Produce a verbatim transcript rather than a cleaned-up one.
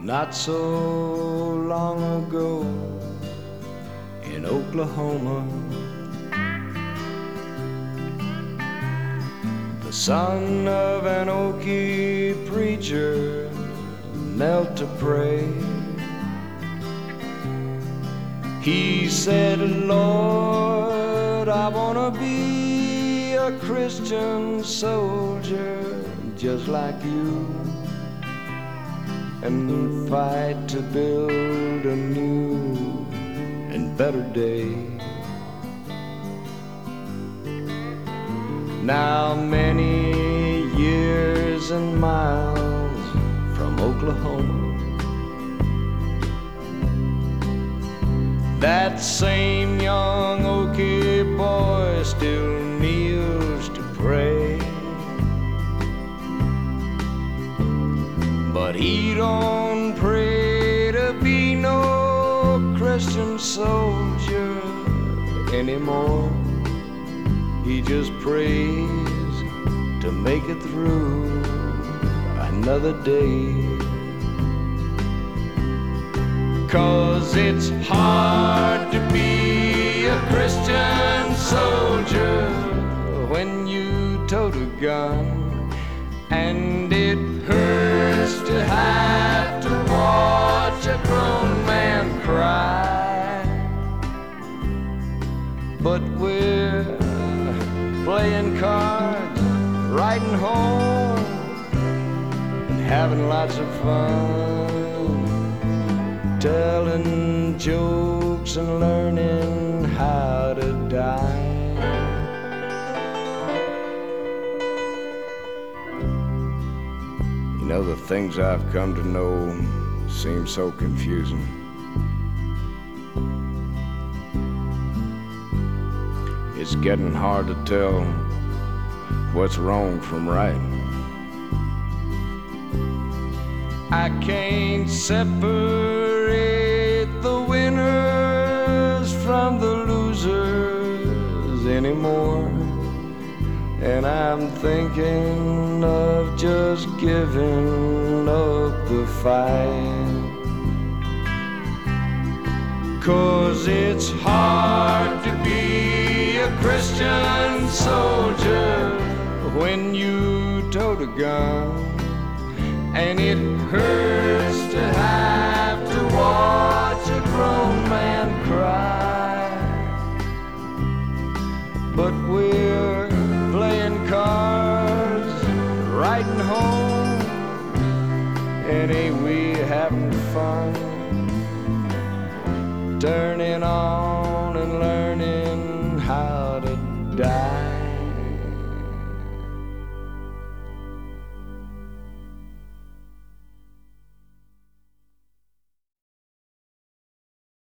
not so long ago in Oklahoma. The son of an Okie preacher knelt to pray. He said, Lord, I want to be a Christian soldier just like you, and fight to build a new and better day. Now many years and miles from Oklahoma, that same young Okie boy still kneels to pray. But he don't pray to be no Christian soldier anymore. He just prays to make it through another day. 'Cause it's hard to be a Christian soldier when you tote a gun, and it hurts to have to watch a grown man cry. But we're playing cards, riding home, and having lots of fun, telling jokes and learning how to die. You know, the things I've come to know seem so confusing. It's getting hard to tell what's wrong from right. I can't separate the winners from the losers anymore, and I'm thinking of just giving up the fight. 'Cause it's hard to be a Christian soldier when you tote a gun, and it hurts to have to watch a grown man cry. But we're playing cards, riding home, and ain't we having fun? Turning on and learning how to die.